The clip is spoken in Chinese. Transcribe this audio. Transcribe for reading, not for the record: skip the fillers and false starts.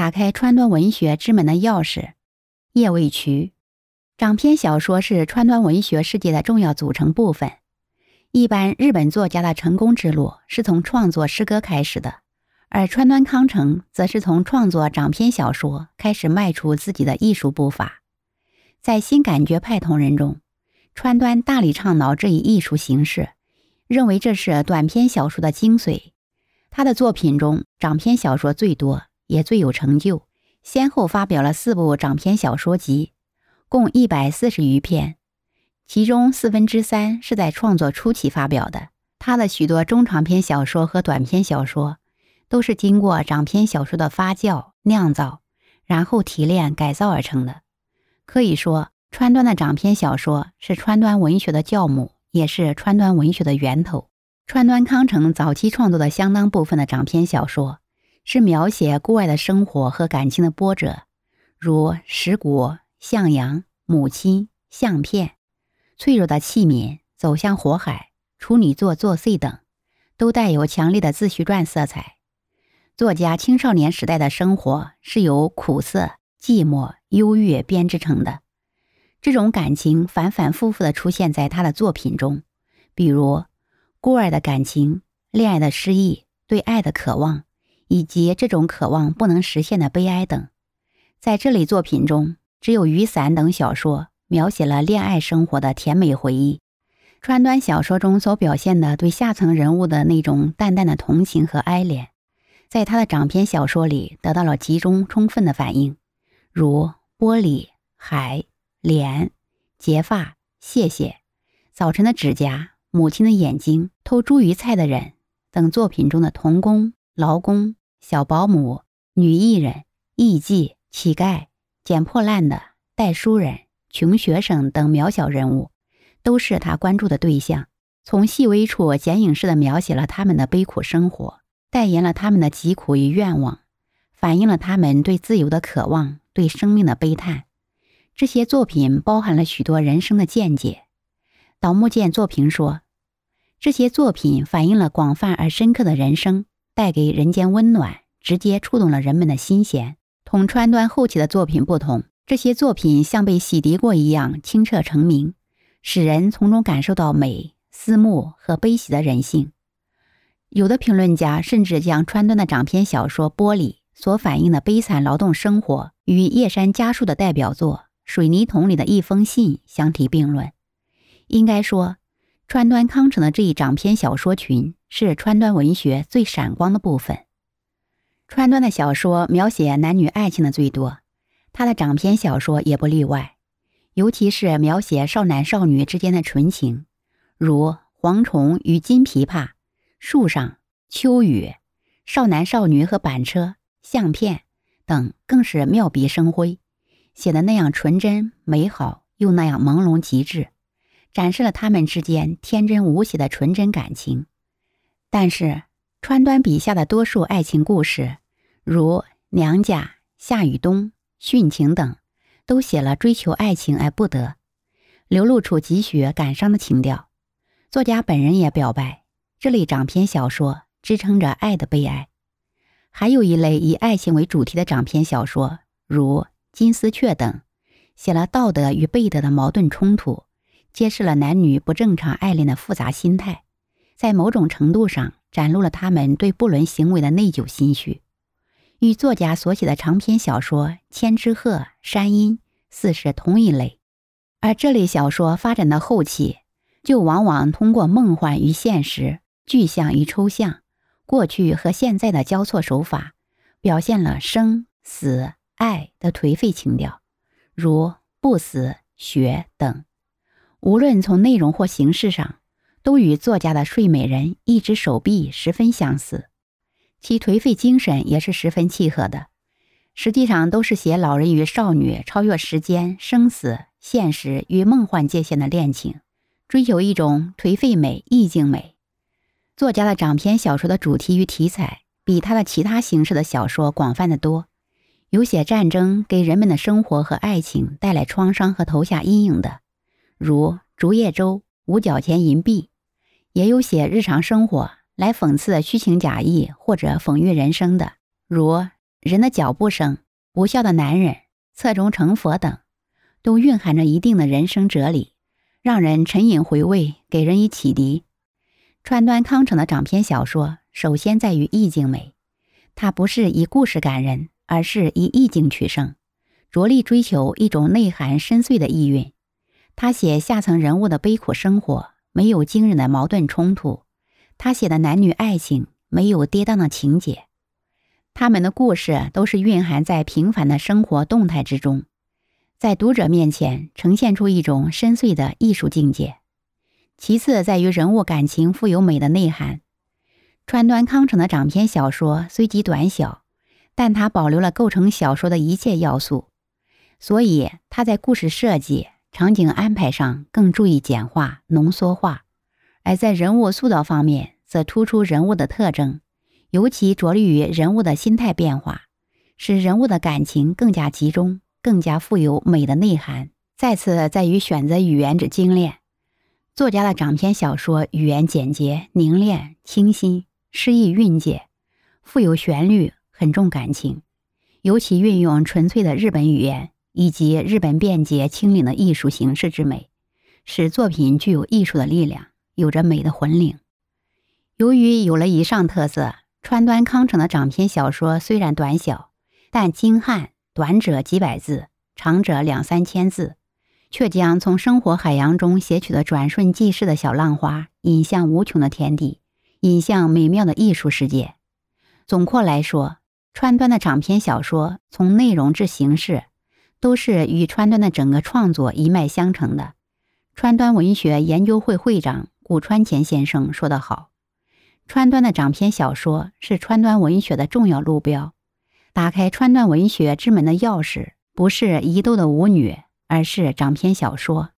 打开川端文学之门的钥匙。叶未渠。长篇小说是川端文学世界的重要组成部分。一般日本作家的成功之路是从创作诗歌开始的，而川端康成则是从创作长篇小说开始迈出自己的艺术步伐。在新感觉派同人中，川端大力倡导这一艺术形式，认为这是短篇小说的精髓。他的作品中，长篇小说最多，也最有成就，先后发表了4部长篇小说集，共140余篇，其中3/4是在创作初期发表的。他的许多中长篇小说和短篇小说都是经过长篇小说的发酵、酿造，然后提炼改造而成的。可以说，川端的长篇小说是川端文学的教母，也是川端文学的源头。川端康成早期创作的相当部分的长篇小说是描写孤儿的生活和感情的波折，如石鼓、向阳、母亲、相片、脆弱的器皿、走向火海、处女座作祟等，都带有强烈的自叙传色彩。作家青少年时代的生活是由苦涩、寂寞、忧郁编织成的，这种感情反反复复地出现在他的作品中，比如孤儿的感情、恋爱的失意、对爱的渴望，以及这种渴望不能实现的悲哀等。在这类作品中，只有雨伞等小说描写了恋爱生活的甜美回忆。川端小说中所表现的对下层人物的那种淡淡的同情和哀怜，在他的长篇小说里得到了集中充分的反映，如玻璃、海、脸、结发、谢谢、早晨的指甲、母亲的眼睛、偷茱萸菜的人等作品中的童工、劳工、小保姆、女艺人、艺妓、乞丐、捡破烂的、带书人、穷学生等渺小人物，都是他关注的对象。从细微处剪影式地描写了他们的悲苦生活，代言了他们的疾苦与愿望，反映了他们对自由的渴望，对生命的悲叹。这些作品包含了许多人生的见解。岛木健作评说，这些作品反映了广泛而深刻的人生，带给人间温暖，直接触动了人们的心弦。同川端后期的作品不同，这些作品像被洗涤过一样清澈澄明，使人从中感受到美、思慕和悲喜的人性。有的评论家甚至将川端的长篇小说《玻璃》所反映的悲惨劳动生活与叶山家树的代表作《水泥桶里的一封信》相提并论。应该说，川端康成的这一长篇小说群是川端文学最闪光的部分。川端的小说描写男女爱情的最多，他的长篇小说也不例外，尤其是描写少男少女之间的纯情，如蝗虫与金琵琶、树上、秋雨、少男少女和板车、相片等，更是妙笔生辉，写得那样纯真美好，又那样朦胧极致，展示了他们之间天真无邪的纯真感情。但是川端笔下的多数爱情故事，如娘家、夏雨冬、殉情等，都写了追求爱情而不得，流露出几许感伤的情调。作家本人也表白，这类长篇小说支撑着爱的悲哀。还有一类以爱情为主题的长篇小说，如金丝雀等，写了道德与悖德的矛盾冲突，揭示了男女不正常爱恋的复杂心态，在某种程度上展露了他们对不伦行为的内疚心绪。与作家所写的长篇小说《千之鹤》《山阴》似是同一类。而这类小说发展到后期，就往往通过梦幻与现实、具象与抽象、过去和现在的交错手法，表现了生、死、爱的颓废情调，如不死、学等。无论从内容或形式上，都与作家的《睡美人》一只手臂十分相似，其颓废精神也是十分契合的。实际上都是写老人与少女超越时间、生死、现实与梦幻界限的恋情，追求一种颓废美、意境美。作家的长篇小说的主题与题材比他的其他形式的小说广泛得多，有写战争给人们的生活和爱情带来创伤和投下阴影的，如竹叶舟、五角钱银币，也有写日常生活来讽刺虚情假意或者讽喻人生的，如人的脚步声、不孝的男人、侧中成佛等，都蕴含着一定的人生哲理，让人沉吟回味，给人以启迪。川端康成的长篇小说首先在于意境美，它不是以故事感人，而是以意境取胜，着力追求一种内涵深邃的意蕴。他写下层人物的悲苦生活，没有惊人的矛盾冲突；他写的男女爱情，没有跌宕的情节。他们的故事都是蕴含在平凡的生活动态之中，在读者面前呈现出一种深邃的艺术境界。其次在于人物感情富有美的内涵。川端康成的长篇小说虽极短小，但它保留了构成小说的一切要素，所以他在故事设计、场景安排上更注意简化、浓缩化，而在人物塑造方面则突出人物的特征，尤其着力于人物的心态变化，使人物的感情更加集中，更加富有美的内涵。再次在于选择语言之精炼。作家的长篇小说语言简洁、凝练、清新，诗意韵界，富有旋律，很重感情，尤其运用纯粹的日本语言以及日本便捷清灵的艺术形式之美，使作品具有艺术的力量，有着美的魂灵。由于有了以上特色，川端康成的长篇小说虽然短小，但精悍，短者几百字，长者2、3千字，却将从生活海洋中写取的转瞬即逝的小浪花引向无穷的天地，引向美妙的艺术世界。总括来说，川端的长篇小说从内容至形式都是与川端的整个创作一脉相承的。川端文学研究会会长古川乾先生说得好，川端的长篇小说是川端文学的重要路标，打开川端文学之门的钥匙不是疑窦的舞女，而是长篇小说。